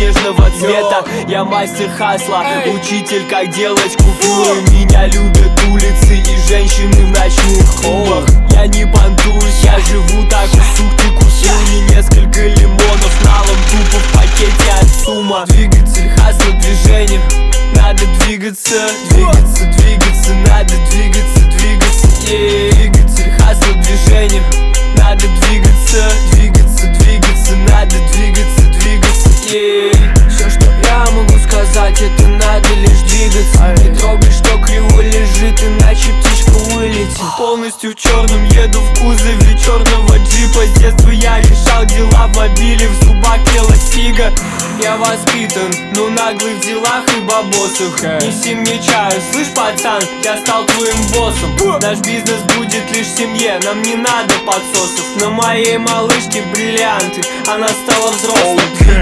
снежного цвета. Я мастер хасла, учитель, как делать купюры. Меня любят улицы и женщины в ночных клубах. Я не понтуюсь, я живу так, сухты кусил мне несколько лимонов с налом, тупо в пакете от сумма. Двигатель хасла в движениях, надо двигаться, двигаться, двигаться, надо двигаться, двигаться, двигатель хасла в движениях, надо двигаться, двигаться, двигаться, надо двигаться, двигаться, Все, что я могу сказать, это надо лишь двигаться. Не трогай, что криво лежит, иначе птичка вылетит. Полностью в черном еду в кузове черного джипа. С детства я решал дела в мобиле, в зубах пела сига. Я воспитан, но наглый в делах и бабосах. Неси мне чаю, слышь, пацан, я стал твоим боссом. Наш бизнес будет лишь в семье, нам не надо подсосов. На моей малышке бриллианты, она стала взрослой.